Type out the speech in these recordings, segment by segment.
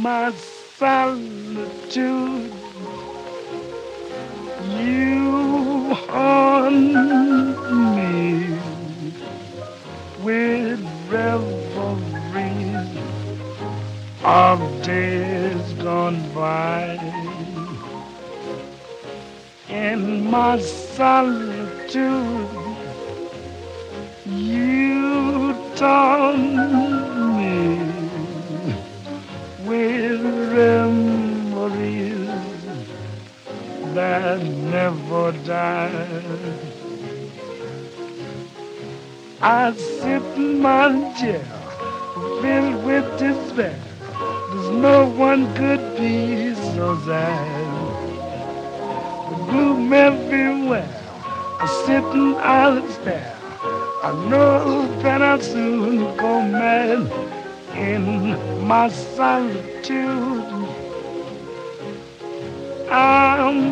my solitude, you haunt me with revelries of days gone by. In my solitude, you taunt me with memories that never die. I sit in my chair, filled with despair. There's no one could be so sad. The gloom everywhere, I sit and I'll stare. I know that I'll soon go mad in my solitude. I'm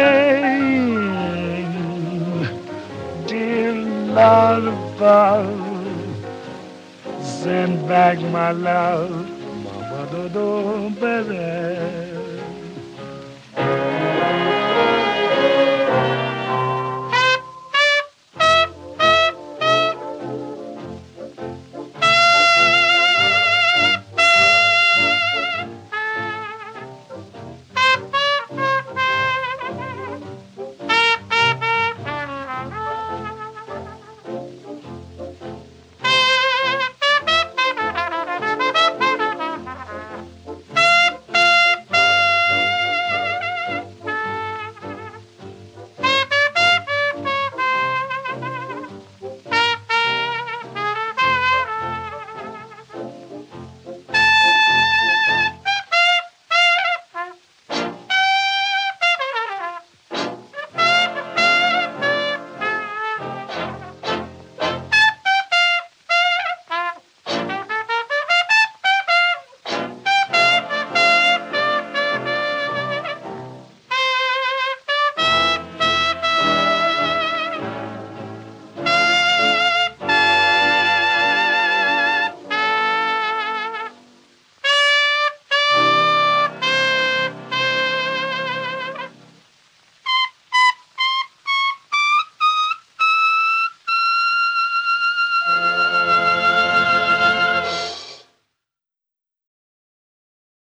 praying, dear Lord above, send back my love, Mama, do, baby.